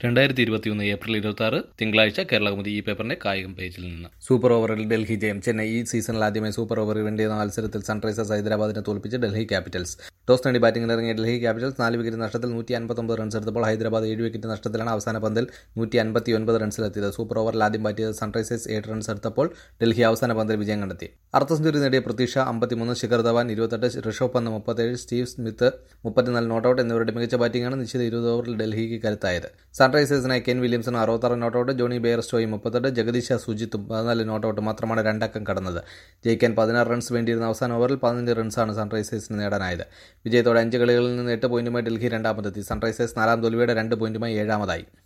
2021 April 26 തിങ്കളാഴ്ച കേരളകൗമുദി ഈ പേപ്പറിന്റെ കായികം പേജിൽ നിന്ന്. സൂപ്പർ ഓവറിൽ ഡൽഹി ജയം. ചെന്നൈ ഈ സീസണിൽ ആദ്യമായി സൂപ്പർ ഓവർ ഇവന്റ് ചെയ്യുന്ന മത്സരത്തിൽ സൺറൈസേഴ്സ് ഹൈദരാബാദിനെ തോൽപ്പിച്ച് ഡൽഹി ക്യാപിറ്റൽസ്. ടോസ് നേടി ബാറ്റിംഗിനിറങ്ങിയ ഡൽഹി ക്യാപിറ്റൽസ് 4 വിക്കറ്റ് നഷ്ടത്തിൽ 159 റൺസ് എടുത്തപ്പോൾ ഹൈദരാബാദ് 7 വിക്കറ്റ് നഷ്ടത്തിലാണ് അവസാന പന്തിൽ 159 റൺസിലെത്തിയത്. സൂപ്പർ ഓവറിൽ ആദ്യം ബാറ്റ് ചെയ്ത സൺറൈസേഴ്സ് 7 റൺസ് എടുത്തപ്പോൾ ഡൽഹി അവസാന പന്തിൽ വിജയം കണ്ടെത്തി. അർദ്ധ സെഞ്ചുറി നേടിയ Prithvi Shah 53, Shikhar Dhawan 28, Rishabh Pant 37, Steve Smith 34 not out എന്നിവരുടെ മികച്ച ബാറ്റിംഗാണ് നിശ്ചിത 20 ഓവറിൽ ഡൽഹിക്ക് കരുത്തായത്. സൺറൈസേഴ്സിനായി കെൻ വില്യംസൺ 66 നോട്ടൌട്ട്, ജോണി ബെയർസ്റ്റോയും 38, ജഗദീഷ് സുജിത്തും 14 നോട്ടൌട്ട് മാത്രമാണ് രണ്ടക്കം കടന്നത്. ജയിക്കാൻ 16 റൺസ് വേണ്ടിയിരുന്ന അവസാന ഓവറിൽ 15 റൺസാണ് സൺറൈസേഴ്സിന് നേടാനായത്. വിജയത്തോടെ 5 കളികളിൽ നിന്ന് 8 പോയിന്റുമായി ഡൽഹി രണ്ടാമതെത്തി. സൺറൈസേഴ്സ് 4 തോൽവിയുടെ 2 പോയിന്റുമായി 7-ാമതായി.